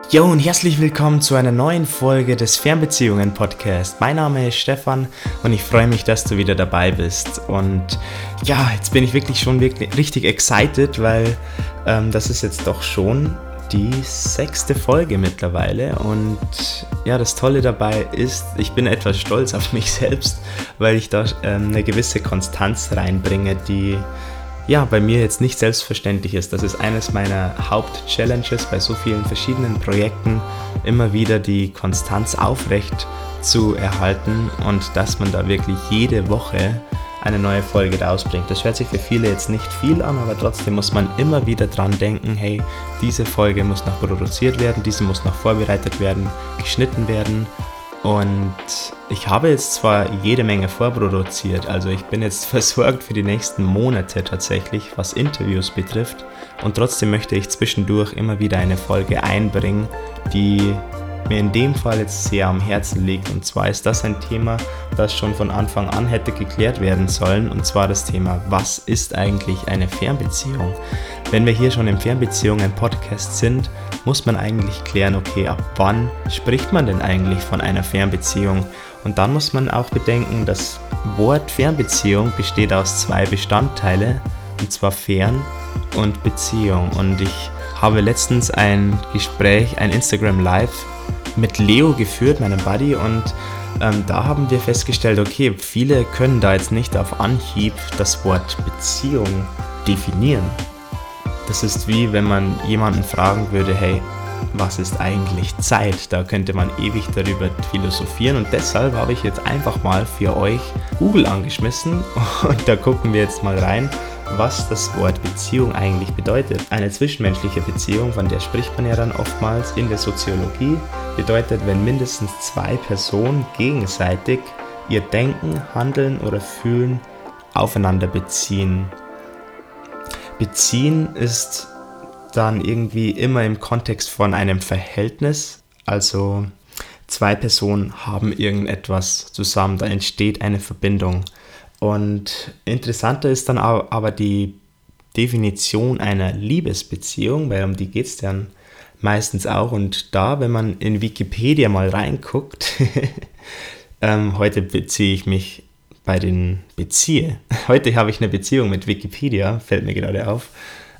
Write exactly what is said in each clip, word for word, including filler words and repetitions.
Jo und herzlich willkommen zu einer neuen Folge des Fernbeziehungen-Podcast. Mein Name ist Stefan und ich freue mich, dass du wieder dabei bist. Und ja, jetzt bin ich wirklich schon wirklich richtig excited, weil ähm, das ist jetzt doch schon die sechste Folge mittlerweile. Und ja, das Tolle dabei ist, ich bin etwas stolz auf mich selbst, weil ich da ähm, eine gewisse Konstanz reinbringe, die ja, bei mir jetzt nicht selbstverständlich ist. Das ist eines meiner Haupt-Challenges bei so vielen verschiedenen Projekten, immer wieder die Konstanz aufrecht zu erhalten und dass man da wirklich jede Woche eine neue Folge rausbringt. Das hört sich für viele jetzt nicht viel an, aber trotzdem muss man immer wieder dran denken, hey, diese Folge muss noch produziert werden, diese muss noch vorbereitet werden, geschnitten werden. Und ich habe jetzt zwar jede Menge vorproduziert, also ich bin jetzt versorgt für die nächsten Monate tatsächlich, was Interviews betrifft. Und trotzdem möchte ich zwischendurch immer wieder eine Folge einbringen, die mir in dem Fall jetzt sehr am Herzen liegt. Und zwar ist das ein Thema, das schon von Anfang an hätte geklärt werden sollen. Und zwar das Thema, was ist eigentlich eine Fernbeziehung? Wenn wir hier schon im Fernbeziehungen-Podcast sind, muss man eigentlich klären, okay, ab wann spricht man denn eigentlich von einer Fernbeziehung? Und dann muss man auch bedenken, das Wort Fernbeziehung besteht aus zwei Bestandteilen, und zwar Fern und Beziehung. Und ich habe letztens ein Gespräch, ein Instagram Live mit Leo geführt, meinem Buddy, und ähm, da haben wir festgestellt, okay, viele können da jetzt nicht auf Anhieb das Wort Beziehung definieren. Das ist wie, wenn man jemanden fragen würde, hey, was ist eigentlich Zeit? Da könnte man ewig darüber philosophieren und deshalb habe ich jetzt einfach mal für euch Google angeschmissen und da gucken wir jetzt mal rein, was das Wort Beziehung eigentlich bedeutet. Eine zwischenmenschliche Beziehung, von der spricht man ja dann oftmals in der Soziologie, bedeutet, wenn mindestens zwei Personen gegenseitig ihr Denken, Handeln oder Fühlen aufeinander beziehen. Beziehen ist dann irgendwie immer im Kontext von einem Verhältnis, also zwei Personen haben irgendetwas zusammen, da entsteht eine Verbindung. Und interessanter ist dann aber die Definition einer Liebesbeziehung, weil um die geht es dann meistens auch. Und da, wenn man in Wikipedia mal reinguckt, ähm, heute beziehe ich mich bei den Beziehe. Heute habe ich eine Beziehung mit Wikipedia, fällt mir gerade auf.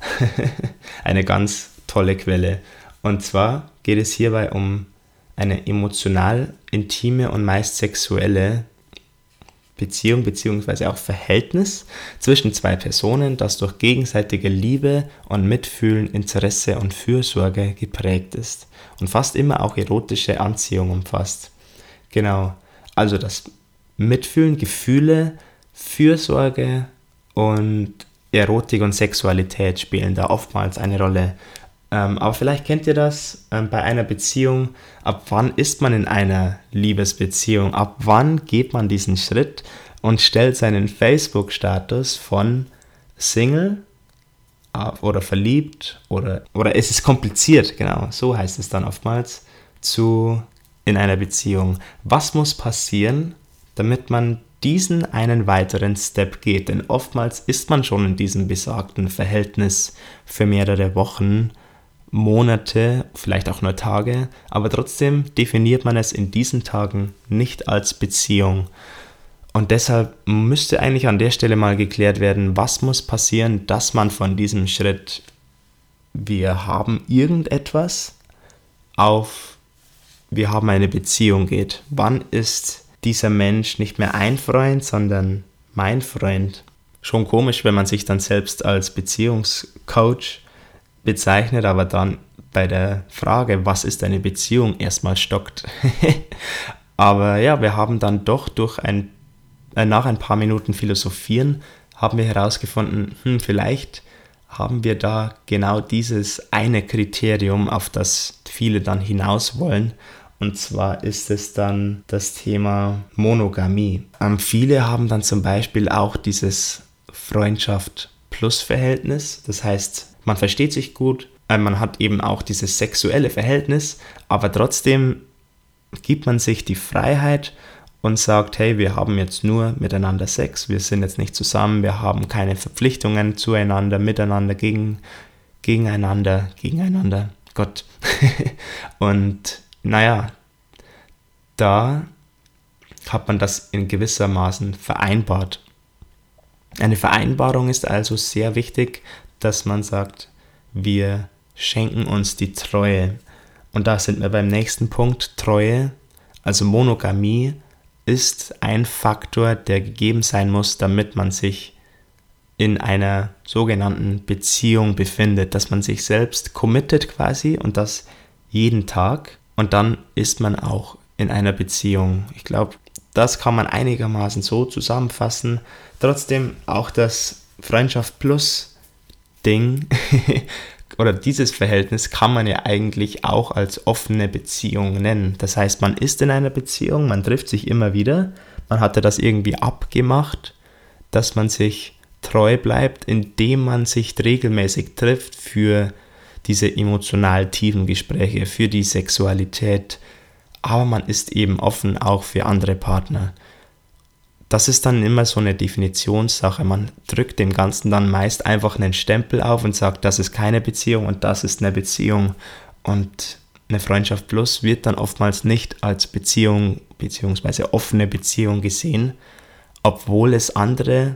Eine ganz tolle Quelle. Und zwar geht es hierbei um eine emotional intime und meist sexuelle Beziehung bzw. auch Verhältnis zwischen zwei Personen, das durch gegenseitige Liebe und Mitfühlen, Interesse und Fürsorge geprägt ist und fast immer auch erotische Anziehung umfasst. Genau, also das Mitfühlen, Gefühle, Fürsorge und Erotik und Sexualität spielen da oftmals eine Rolle. Ähm, aber vielleicht kennt ihr das ähm, bei einer Beziehung. Ab wann ist man in einer Liebesbeziehung? Ab wann geht man diesen Schritt und stellt seinen Facebook-Status von Single oder verliebt oder, oder es ist kompliziert, genau, so heißt es dann oftmals, zu in einer Beziehung. Was muss passieren, damit man diesen einen weiteren Step geht? Denn oftmals ist man schon in diesem besagten Verhältnis für mehrere Wochen, Monate, vielleicht auch nur Tage, aber trotzdem definiert man es in diesen Tagen nicht als Beziehung. Und deshalb müsste eigentlich an der Stelle mal geklärt werden, was muss passieren, dass man von diesem Schritt, wir haben irgendetwas, auf wir haben eine Beziehung geht. Wann ist dieser Mensch nicht mehr ein Freund, sondern mein Freund? Schon komisch, wenn man sich dann selbst als Beziehungscoach bezeichnet, aber dann bei der Frage, was ist eine Beziehung, erstmal stockt. Aber ja, wir haben dann doch durch ein, äh, nach ein paar Minuten Philosophieren, haben wir herausgefunden, hm, vielleicht haben wir da genau dieses eine Kriterium, auf das viele dann hinaus wollen. Und zwar ist es dann das Thema Monogamie. Ähm, viele haben dann zum Beispiel auch dieses Freundschaft-Plus-Verhältnis. Das heißt, man versteht sich gut, äh, man hat eben auch dieses sexuelle Verhältnis, aber trotzdem gibt man sich die Freiheit und sagt, hey, wir haben jetzt nur miteinander Sex, wir sind jetzt nicht zusammen, wir haben keine Verpflichtungen zueinander, miteinander, gegen, gegeneinander, gegeneinander. Gott. Und naja, da hat man das in gewissermaßen vereinbart. Eine Vereinbarung ist also sehr wichtig, dass man sagt, wir schenken uns die Treue. Und da sind wir beim nächsten Punkt, Treue, also Monogamie, ist ein Faktor, der gegeben sein muss, damit man sich in einer sogenannten Beziehung befindet, dass man sich selbst committet quasi und das jeden Tag und dann ist man auch in einer Beziehung. Ich glaube, das kann man einigermaßen so zusammenfassen. Trotzdem auch das Freundschaft Plus Ding oder dieses Verhältnis kann man ja eigentlich auch als offene Beziehung nennen. Das heißt, man ist in einer Beziehung, man trifft sich immer wieder, man hatte das irgendwie abgemacht, dass man sich treu bleibt, indem man sich regelmäßig trifft für diese emotional tiefen Gespräche, für die Sexualität, aber man ist eben offen auch für andere Partner. Das ist dann immer so eine Definitionssache. Man drückt dem Ganzen dann meist einfach einen Stempel auf und sagt, das ist keine Beziehung und das ist eine Beziehung. Und eine Freundschaft Plus wird dann oftmals nicht als Beziehung bzw. offene Beziehung gesehen, obwohl es andere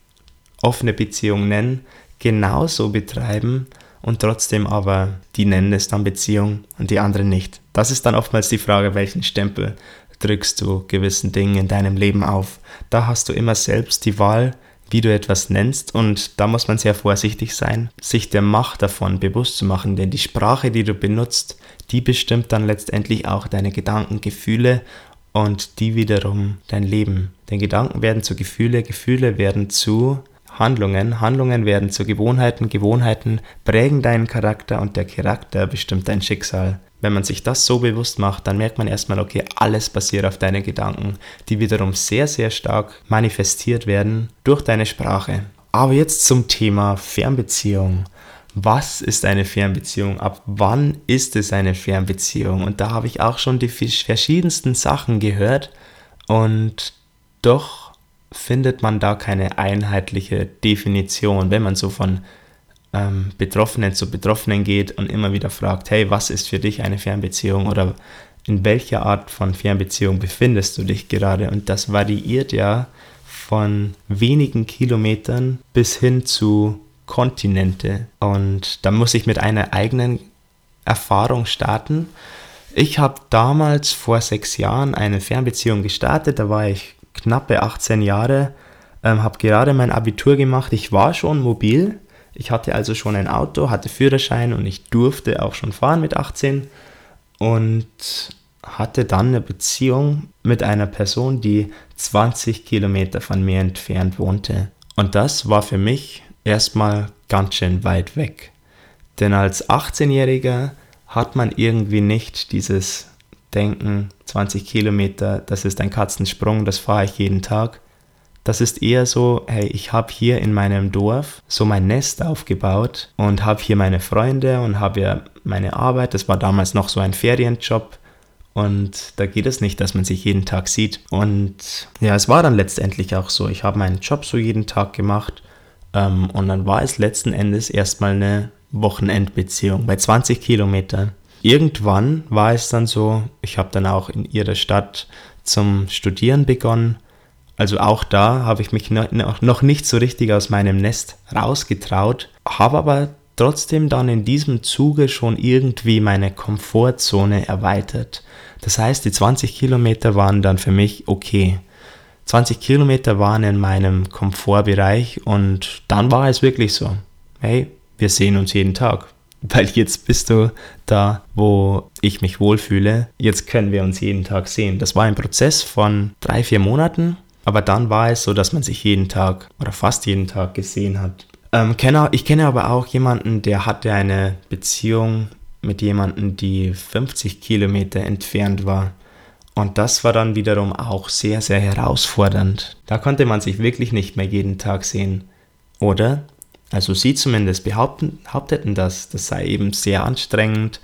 offene Beziehungen nennen, genauso betreiben und trotzdem aber die nennen es dann Beziehung und die anderen nicht. Das ist dann oftmals die Frage, welchen Stempel drückst du gewissen Dingen in deinem Leben auf. Da hast du immer selbst die Wahl, wie du etwas nennst und da muss man sehr vorsichtig sein, sich der Macht davon bewusst zu machen, denn die Sprache, die du benutzt, die bestimmt dann letztendlich auch deine Gedanken, Gefühle und die wiederum dein Leben. Denn Gedanken werden zu Gefühle, Gefühle werden zu Handlungen, Handlungen werden zu Gewohnheiten, Gewohnheiten prägen deinen Charakter und der Charakter bestimmt dein Schicksal. Wenn man sich das so bewusst macht, dann merkt man erstmal, okay, alles basiert auf deine Gedanken, die wiederum sehr, sehr stark manifestiert werden durch deine Sprache. Aber jetzt zum Thema Fernbeziehung. Was ist eine Fernbeziehung? Ab wann ist es eine Fernbeziehung? Und da habe ich auch schon die verschiedensten Sachen gehört und doch findet man da keine einheitliche Definition, wenn man so von ähm, Betroffenen zu Betroffenen geht und immer wieder fragt, hey, was ist für dich eine Fernbeziehung oder in welcher Art von Fernbeziehung befindest du dich gerade? Und das variiert ja von wenigen Kilometern bis hin zu Kontinente. Und da muss ich mit einer eigenen Erfahrung starten. Ich habe damals vor sechs Jahren eine Fernbeziehung gestartet, da war ich knappe achtzehn Jahre, ähm, habe gerade mein Abitur gemacht, ich war schon mobil, ich hatte also schon ein Auto, hatte Führerschein und ich durfte auch schon fahren mit achtzehn und hatte dann eine Beziehung mit einer Person, die zwanzig Kilometer von mir entfernt wohnte. Und das war für mich erstmal ganz schön weit weg. Denn als achtzehnjähriger hat man irgendwie nicht dieses Denken, zwanzig Kilometer, das ist ein Katzensprung, das fahre ich jeden Tag. Das ist eher so, hey, ich habe hier in meinem Dorf so mein Nest aufgebaut und habe hier meine Freunde und habe ja meine Arbeit. Das war damals noch so ein Ferienjob und da geht es nicht, dass man sich jeden Tag sieht. Und ja, es war dann letztendlich auch so. Ich habe meinen Job so jeden Tag gemacht ähm, und dann war es letzten Endes erstmal eine Wochenendbeziehung bei zwanzig Kilometern. Irgendwann war es dann so, ich habe dann auch in ihrer Stadt zum Studieren begonnen. Also auch da habe ich mich noch nicht so richtig aus meinem Nest rausgetraut, habe aber trotzdem dann in diesem Zuge schon irgendwie meine Komfortzone erweitert. Das heißt, die zwanzig Kilometer waren dann für mich okay. zwanzig Kilometer waren in meinem Komfortbereich und dann war es wirklich so, hey, wir sehen uns jeden Tag. Weil jetzt bist du da, wo ich mich wohlfühle. Jetzt können wir uns jeden Tag sehen. Das war ein Prozess von drei, vier Monaten. Aber dann war es so, dass man sich jeden Tag oder fast jeden Tag gesehen hat. Ähm, kenne, ich kenne aber auch jemanden, der hatte eine Beziehung mit jemandem, die fünfzig Kilometer entfernt war. Und das war dann wiederum auch sehr, sehr herausfordernd. Da konnte man sich wirklich nicht mehr jeden Tag sehen. Oder? Also sie zumindest behaupten, behaupteten das, das sei eben sehr anstrengend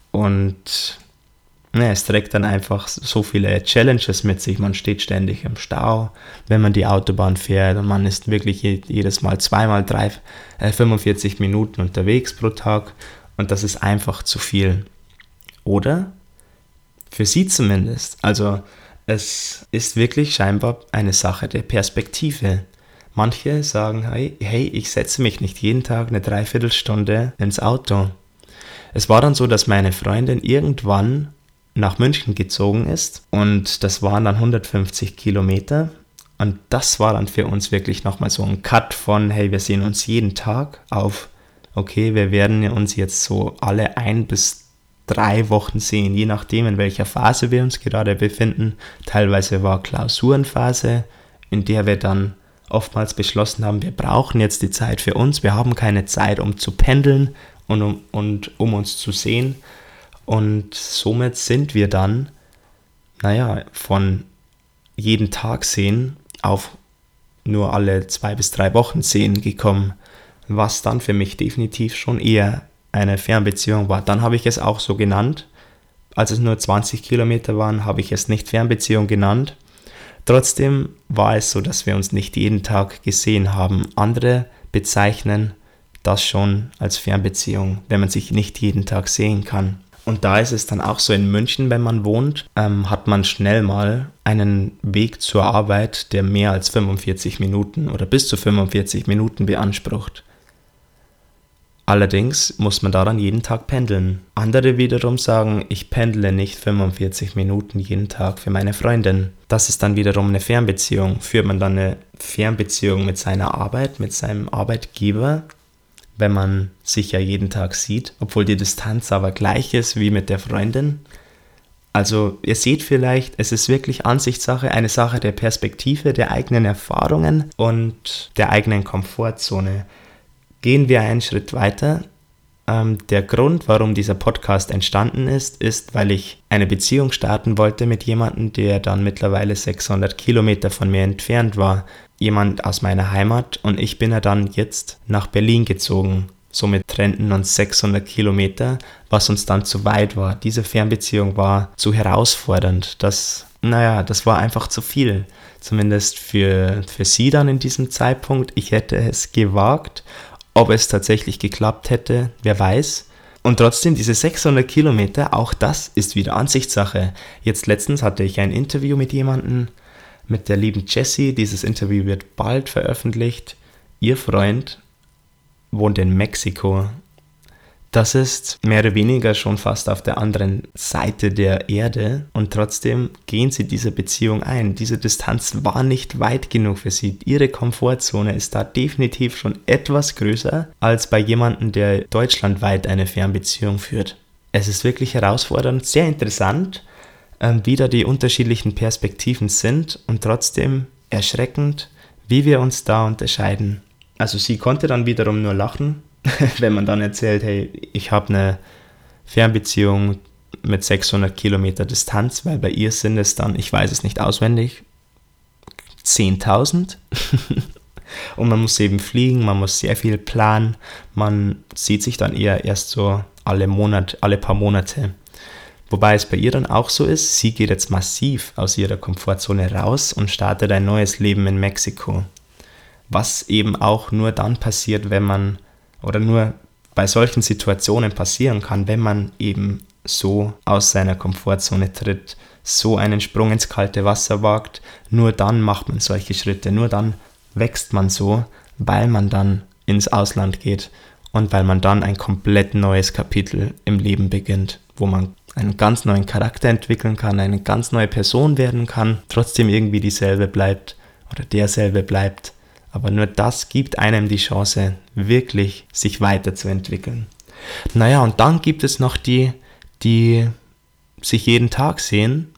und ne, es trägt dann einfach so viele Challenges mit sich. Man steht ständig im Stau, wenn man die Autobahn fährt und man ist wirklich jedes Mal zweimal drei, äh, fünfundvierzig Minuten unterwegs pro Tag Und das ist einfach zu viel. Oder? Für sie zumindest. Also es ist wirklich scheinbar eine Sache der Perspektive. Manche sagen, hey, hey, ich setze mich nicht jeden Tag eine Dreiviertelstunde ins Auto. Es war dann so, dass meine Freundin irgendwann nach München gezogen ist und das waren dann hundertfünfzig Kilometer und das war dann für uns wirklich nochmal so ein Cut von, hey, wir sehen uns jeden Tag auf, okay, wir werden uns jetzt so alle ein bis drei Wochen sehen, je nachdem, in welcher Phase wir uns gerade befinden. Teilweise war Klausurenphase, in der wir dann oftmals beschlossen haben, wir brauchen jetzt die Zeit für uns, wir haben keine Zeit, um zu pendeln und um, und um uns zu sehen. Und somit sind wir dann, naja, von jeden Tag sehen auf nur alle zwei bis drei Wochen sehen gekommen, was dann für mich definitiv schon eher eine Fernbeziehung war. Dann habe ich es auch so genannt. Als es nur zwanzig Kilometer waren, habe ich es nicht Fernbeziehung genannt. Trotzdem war es so, dass wir uns nicht jeden Tag gesehen haben. Andere bezeichnen das schon als Fernbeziehung, wenn man sich nicht jeden Tag sehen kann. Und da ist es dann auch so in München, wenn man wohnt, ähm, hat man schnell mal einen Weg zur Arbeit, der mehr als fünfundvierzig Minuten oder bis zu fünfundvierzig Minuten beansprucht. Allerdings muss man daran jeden Tag pendeln. Andere wiederum sagen, ich pendle nicht fünfundvierzig Minuten jeden Tag für meine Freundin. Das ist dann wiederum eine Fernbeziehung. Führt man dann eine Fernbeziehung mit seiner Arbeit, mit seinem Arbeitgeber, wenn man sich ja jeden Tag sieht, obwohl die Distanz aber gleich ist wie mit der Freundin? Also ihr seht vielleicht, es ist wirklich Ansichtssache, eine Sache der Perspektive, der eigenen Erfahrungen und der eigenen Komfortzone. Gehen wir einen Schritt weiter. Ähm, der Grund, warum dieser Podcast entstanden ist, ist, weil ich eine Beziehung starten wollte mit jemandem, der dann mittlerweile sechshundert Kilometer von mir entfernt war. Jemand aus meiner Heimat und ich bin ja dann jetzt nach Berlin gezogen. Somit trennten uns sechshundert Kilometer, was uns dann zu weit war. Diese Fernbeziehung war zu herausfordernd. Das, naja, das war einfach zu viel. Zumindest für, für sie dann in diesem Zeitpunkt. Ich hätte es gewagt. Ob es tatsächlich geklappt hätte, wer weiß. Und trotzdem, diese sechshundert Kilometer, auch das ist wieder Ansichtssache. Jetzt letztens hatte ich ein Interview mit jemandem, mit der lieben Jessie. Dieses Interview wird bald veröffentlicht. Ihr Freund wohnt in Mexiko. Das ist mehr oder weniger schon fast auf der anderen Seite der Erde und trotzdem gehen sie diese Beziehung ein. Diese Distanz war nicht weit genug für sie. Ihre Komfortzone ist da definitiv schon etwas größer als bei jemandem, der deutschlandweit eine Fernbeziehung führt. Es ist wirklich herausfordernd, sehr interessant, wie da die unterschiedlichen Perspektiven sind und trotzdem erschreckend, wie wir uns da unterscheiden. Also sie konnte dann wiederum nur lachen, wenn man dann erzählt, hey, ich habe eine Fernbeziehung mit sechshundert Kilometer Distanz, weil bei ihr sind es dann, ich weiß es nicht auswendig, zehntausend. Und man muss eben fliegen, man muss sehr viel planen, man sieht sich dann eher erst so alle Monat, alle paar Monate. Wobei es bei ihr dann auch so ist, sie geht jetzt massiv aus ihrer Komfortzone raus und startet ein neues Leben in Mexiko. Was eben auch nur dann passiert, wenn man oder nur bei solchen Situationen passieren kann, wenn man eben so aus seiner Komfortzone tritt, so einen Sprung ins kalte Wasser wagt, nur dann macht man solche Schritte, nur dann wächst man so, weil man dann ins Ausland geht und weil man dann ein komplett neues Kapitel im Leben beginnt, wo man einen ganz neuen Charakter entwickeln kann, eine ganz neue Person werden kann, trotzdem irgendwie dieselbe bleibt oder derselbe bleibt. Aber nur das gibt einem die Chance, wirklich sich weiterzuentwickeln. Naja, und dann gibt es noch die, die sich jeden Tag sehen,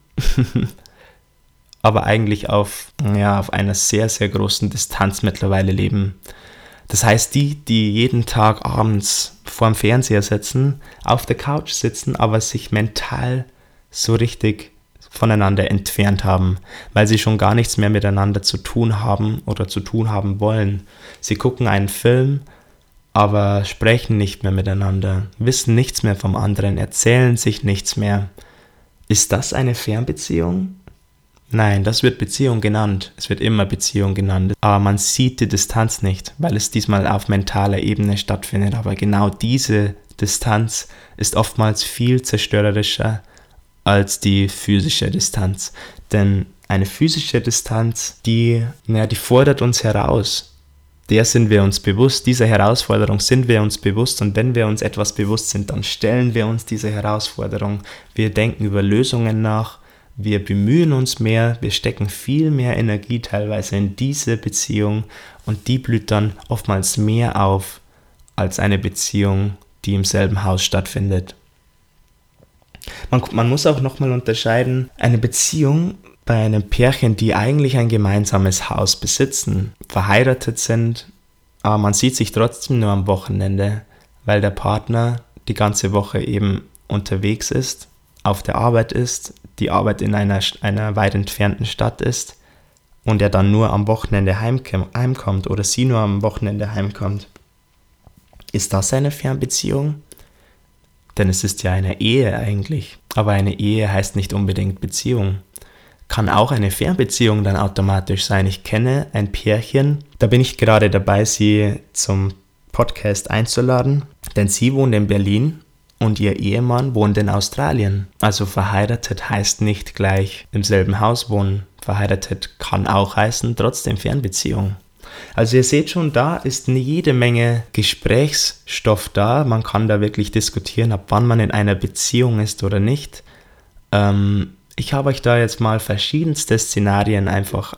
aber eigentlich auf, ja, auf einer sehr, sehr großen Distanz mittlerweile leben. Das heißt, die, die jeden Tag abends vorm Fernseher sitzen, auf der Couch sitzen, aber sich mental so richtig voneinander entfernt haben, weil sie schon gar nichts mehr miteinander zu tun haben oder zu tun haben wollen. Sie gucken einen Film, aber sprechen nicht mehr miteinander, wissen nichts mehr vom anderen, erzählen sich nichts mehr. Ist das eine Fernbeziehung? Nein, das wird Beziehung genannt. Es wird immer Beziehung genannt. Aber man sieht die Distanz nicht, weil es diesmal auf mentaler Ebene stattfindet. Aber genau diese Distanz ist oftmals viel zerstörerischer als die physische Distanz. Denn eine physische Distanz, die, naja, die fordert uns heraus. Der sind wir uns bewusst, dieser Herausforderung sind wir uns bewusst, und wenn wir uns etwas bewusst sind, dann stellen wir uns diese Herausforderung. Wir denken über Lösungen nach, wir bemühen uns mehr, wir stecken viel mehr Energie teilweise in diese Beziehung, und die blüht dann oftmals mehr auf als eine Beziehung, die im selben Haus stattfindet. Man, man muss auch nochmal unterscheiden, eine Beziehung bei einem Pärchen, die eigentlich ein gemeinsames Haus besitzen, verheiratet sind, aber man sieht sich trotzdem nur am Wochenende, weil der Partner die ganze Woche eben unterwegs ist, auf der Arbeit ist, die Arbeit in einer, einer weit entfernten Stadt ist und er dann nur am Wochenende heimkommt oder sie nur am Wochenende heimkommt. Ist das eine Fernbeziehung? Denn es ist ja eine Ehe eigentlich, aber eine Ehe heißt nicht unbedingt Beziehung. Kann auch eine Fernbeziehung dann automatisch sein. Ich kenne ein Pärchen, da bin ich gerade dabei, sie zum Podcast einzuladen, denn sie wohnt in Berlin und ihr Ehemann wohnt in Australien. Also verheiratet heißt nicht gleich im selben Haus wohnen. Verheiratet kann auch heißen, trotzdem Fernbeziehung. Also ihr seht schon, da ist eine jede Menge Gesprächsstoff da. Man kann da wirklich diskutieren, ab wann man in einer Beziehung ist oder nicht. Ähm, Ich habe euch da jetzt mal verschiedenste Szenarien einfach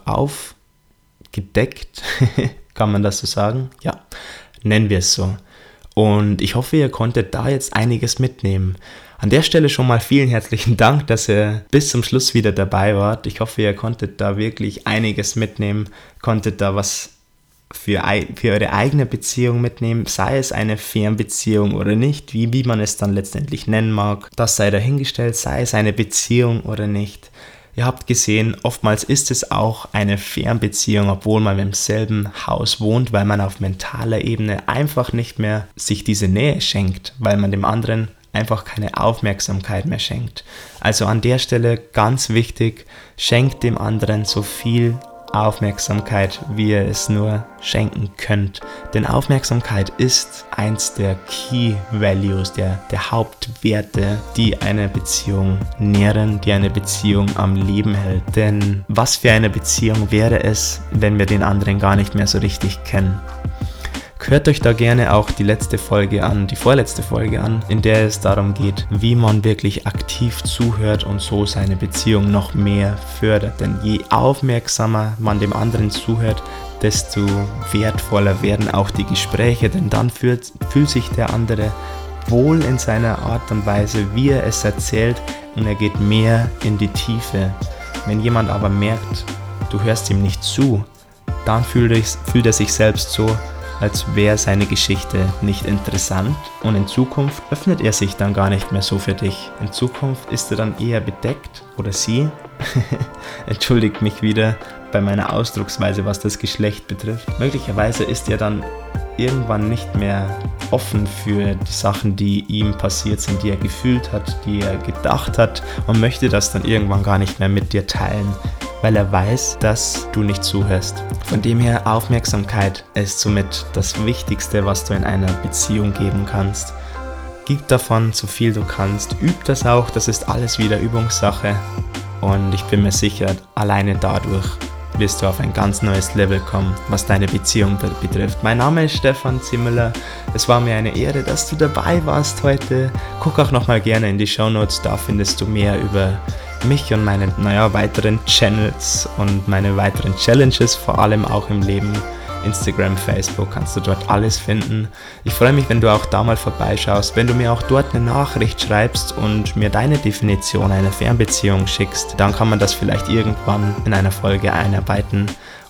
aufgedeckt, kann man das so sagen? Ja, nennen wir es so. Und ich hoffe, ihr konntet da jetzt einiges mitnehmen. An der Stelle schon mal vielen herzlichen Dank, dass ihr bis zum Schluss wieder dabei wart. Ich hoffe, ihr konntet da wirklich einiges mitnehmen, konntet da was für, für eure eigene Beziehung mitnehmen, sei es eine Fernbeziehung oder nicht, wie, wie man es dann letztendlich nennen mag. Das sei dahingestellt, sei es eine Beziehung oder nicht. Ihr habt gesehen, oftmals ist es auch eine Fernbeziehung, obwohl man im selben Haus wohnt, weil man auf mentaler Ebene einfach nicht mehr sich diese Nähe schenkt, weil man dem anderen einfach keine Aufmerksamkeit mehr schenkt. Also an der Stelle ganz wichtig, schenkt dem anderen so viel Aufmerksamkeit, wie ihr es nur schenken könnt. Denn Aufmerksamkeit ist eins der Key Values, der, der Hauptwerte, die eine Beziehung nähren, die eine Beziehung am Leben hält. Denn was für eine Beziehung wäre es, wenn wir den anderen gar nicht mehr so richtig kennen? Hört euch da gerne auch die letzte Folge an, die vorletzte Folge an, in der es darum geht, wie man wirklich aktiv zuhört und so seine Beziehung noch mehr fördert. Denn je aufmerksamer man dem anderen zuhört, desto wertvoller werden auch die Gespräche, denn dann fühlt, fühlt sich der andere wohl in seiner Art und Weise, wie er es erzählt, und er geht mehr in die Tiefe. Wenn jemand aber merkt, du hörst ihm nicht zu, dann fühlt er, fühlt er sich selbst so, als wäre seine Geschichte nicht interessant, und in Zukunft öffnet er sich dann gar nicht mehr so für dich. In Zukunft ist er dann eher bedeckt, oder sie, entschuldigt mich wieder bei meiner Ausdrucksweise, was das Geschlecht betrifft. Möglicherweise ist er dann irgendwann nicht mehr offen für die Sachen, die ihm passiert sind, die er gefühlt hat, die er gedacht hat, und möchte das dann irgendwann gar nicht mehr mit dir teilen, weil er weiß, dass du nicht zuhörst. Von dem her, Aufmerksamkeit ist somit das Wichtigste, was du in einer Beziehung geben kannst. Gib davon so viel du kannst, üb das auch, das ist alles wieder Übungssache, und ich bin mir sicher, alleine dadurch wirst du auf ein ganz neues Level kommen, was deine Beziehung betrifft. Mein Name ist Stefan Zimmler. Es war mir eine Ehre, dass du dabei warst heute. Guck auch nochmal gerne in die Shownotes, da findest du mehr über mich und meine, naja, weiteren Channels und meine weiteren Challenges, vor allem auch im Leben. Instagram, Facebook, kannst du dort alles finden. Ich freue mich, wenn du auch da mal vorbeischaust, wenn du mir auch dort eine Nachricht schreibst und mir deine Definition einer Fernbeziehung schickst, dann kann man das vielleicht irgendwann in einer Folge einarbeiten.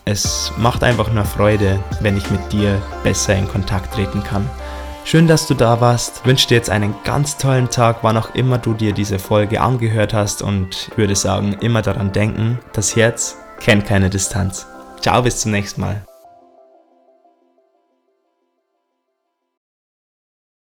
Es macht einfach nur Freude, wenn ich mit dir besser in Kontakt treten kann. Schön, dass du da warst. Ich wünsche dir jetzt einen ganz tollen Tag, wann auch immer du dir diese Folge angehört hast, und ich würde sagen, immer daran denken, das Herz kennt keine Distanz. Ciao, bis zum nächsten Mal.